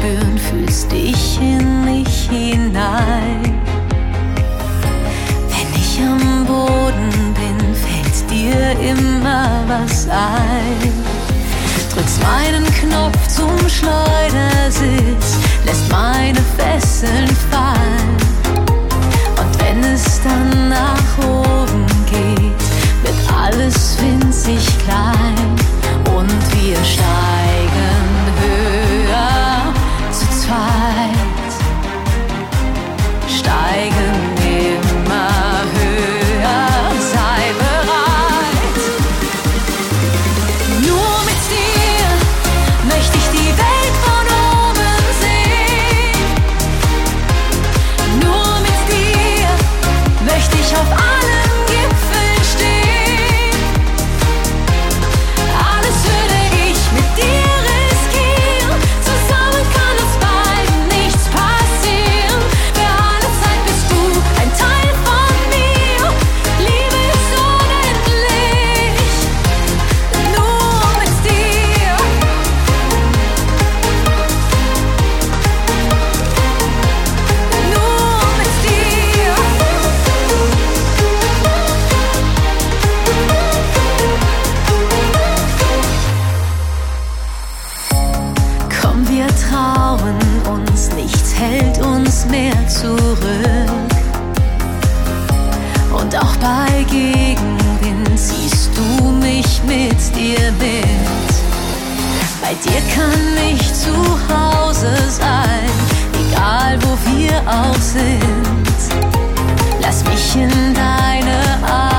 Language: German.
spüren, fühlst dich in mich hinein. Wenn ich am Boden bin, fällt dir immer was ein. Drückst meinen Knopf zum Schleudersitz, lässt meine Fesseln fallen. Und wenn es dann nach oben geht, wird alles winzig klein. Und wir steigen höher zu zweit, steigen immer höher, sei bereit. Nur mit dir möchte ich die Welt von oben sehen. Nur mit dir möchte ich auf allen Gipfeln stehen. Alles würde ich mit dir riskieren. Zusammen kann uns beiden nichts passieren. Für alle Zeit bist du ein Teil von mir. Liebe ist unendlich. Nur mit dir. Nur mit dir. Komm, wir trauen uns, nichts hält uns mehr zurück. Und auch bei Gegenwind ziehst du mich mit dir mit. Bei dir kann ich zu Hause sein, egal wo wir auch sind. Lass mich in deine Arme